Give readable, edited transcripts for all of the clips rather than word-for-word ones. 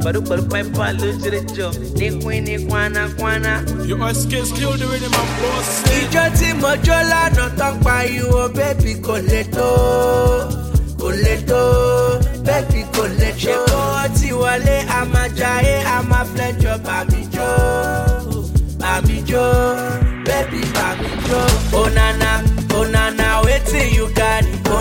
Baru pepper, lose the job. Ni kwana. You are skills, kill the rhythm of boss. Ijo tí mo jó lánàá tán pariwo, baby kò lè tó, baby kò lè tó. Ṣé kó ti wọlé, a máa jayé, a máa flẹ́jọ́ bá mi jó, baby bá mi jó. Oh nana, wetin you got? Oh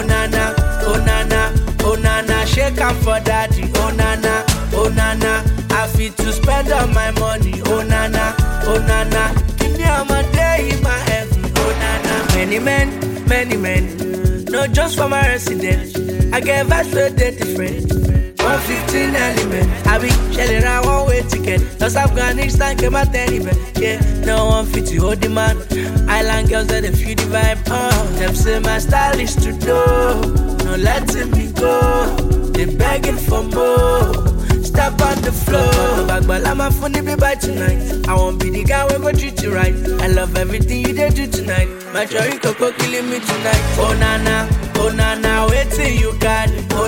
nana, shake am for daddy. Oh nana, I fit to spend all my money. Oh nana, give me all my day in my heaven. Oh nana, many men, not just for my residence. I get vibes where they different. 115 element, I be shelling around one way ticket. Just Afghanistan came out anywhere. Yeah, no one fit to hold the man. Island girls that they feel the vibe. Them say my style is to do. No letting me go. They begging for more. Step on the floor. Bagbala my funny be by tonight. I won't be the guy who go treat you right. I love everything you did do tonight. My cherry coco killing me tonight. Oh nana, wait till you got it. Oh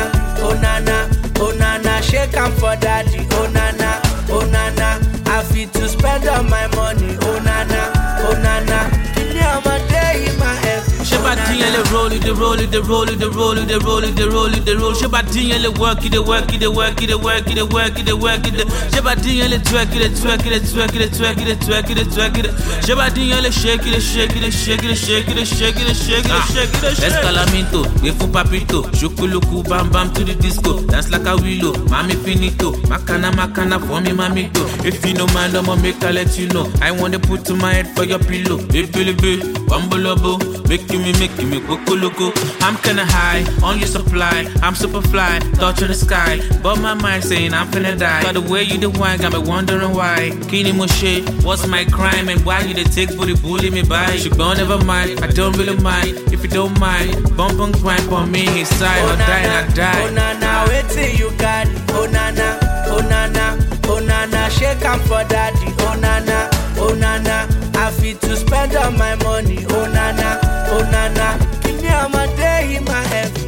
nana, shake am for daddy. Oh nana, I fit to spend all my money. Oh nana, give me all my day in my head. Shabadin le roll it. Shabadin le work it. Shabadin le twerk it. Shabadin le shake it. Escalamento, we fu papito. Shukuluku bam bam to the disco. Dance like a willow, mami finito. Makana for me mamito. If you know man, I'ma make I let you know. I wanna put to my head for your pillow. Baby, bambolobo. Making me loco. I'm kinda high on your supply. I'm super fly, touch of the sky. But my mind saying I'm finna die. By the way you the wine got me wondering why. Kini Moshe, what's my crime and why you the take for the bully me by? She gone never mind, I don't really mind. If you don't mind, bump and grind for me inside. Or die and I die. Oh nana, wait till you got it. Oh nana, shake am for daddy. Oh nana, I fit to spend all my money. Oh nana, give me all my day in my head.